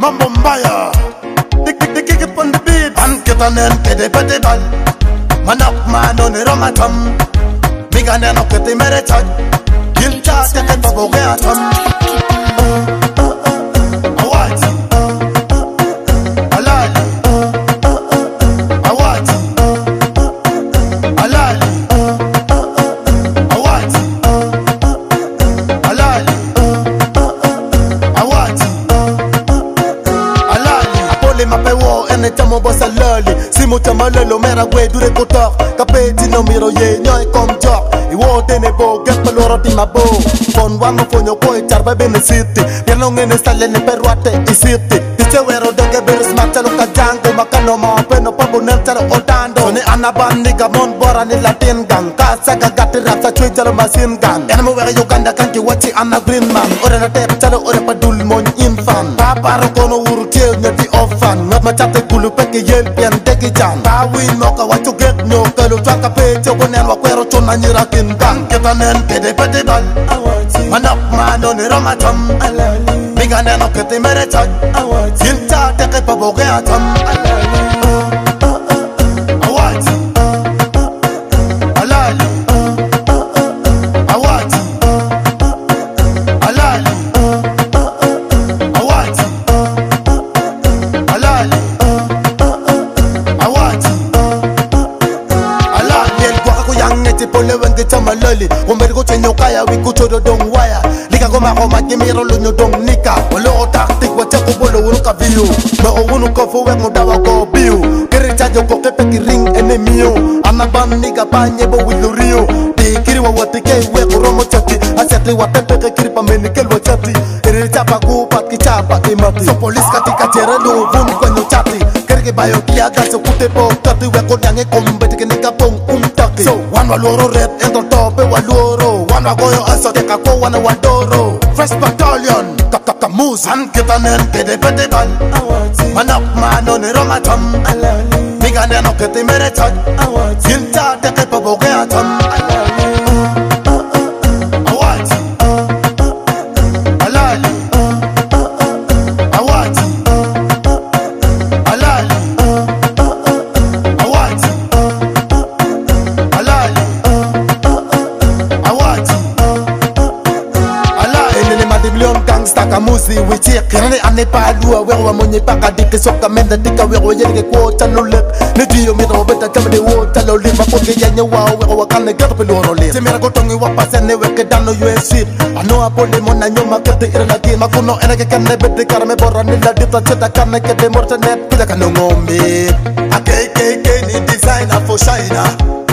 Mambo mbaya. They kick it on the beat. And get on and pede bal. Man up man on the romatum. Big and then up with the meritage. Kill chat take it for atom. Anytime on boss a lolly, si mo chama lolo mera gwe dure kotor. Kapeti no miro ye nyoy kom job. I wo tene bo get peloro di mabo. Fon wango fonyo koi charba bene city. Piano ngene stale ne perwate I city. Tiche wero doge beres matalo kajango makano ma peno pabo nentaro otando. Sone anaban niga mon bora ni latin gang. Kasa gagati rap chui jalo masin gang. Ena mo wera Uganda kanki wachi ana green man. Ore na tep chalo ore padul mon infan. Papa rokono uru kiel nyati ofan. Ngat machate kulu peke yel pian teki jan. Bawi noka wacho get no kalo chaka pe chogo nen wakwero chona nyira kin gang. Kita nen kede pede bal. Manok man on romatom. Biga nen okete merechaj. Yilta teke paboge atom. Pole wenge chama loli Umbergo chenyo kaya wiku chodo dong waya Lika goma koma kimiro lunyo dong nika Walo o taktik wachako bolo unuka view Mao unuka fuwe mudawa ko biu Kiri chajo ko kepe kiring enemio Anaban nika panye bo wilu rio Di kiri wa watike we kuromo chati Asati watepeke kiri pa menikel wa chati Iri chapa kupat ki chapa imati So polis katika chere lu vunu kwenyo chati Kiri ki bayo kia gaso kute po kati We konyange kumbete ke nika pong umtaki So one waloro red and on top e waloro One wagoyo aso teka ko wana wadoro First battalion Kaka moose and kita nen kede pede bal Man up man on the romatom Biga nen okete merechaj Yilta teke paboge atom Staka muzi wichik Kirani ane palua Wewa mwenye paka dike soka menda Tika wewa yenike kwa chalo lip Nitiyo mira wabeta chamade wo chalo lip Mapoke yenye wao wewa wakane gato peloro lip Timira kotongi wapasene weke dano USC Ano apole mona nyoma kete irelagin Makuno enake kane bete karame bora nila dipta cheta kane kete morta net Pila kano ngombe A KKK ni designer for China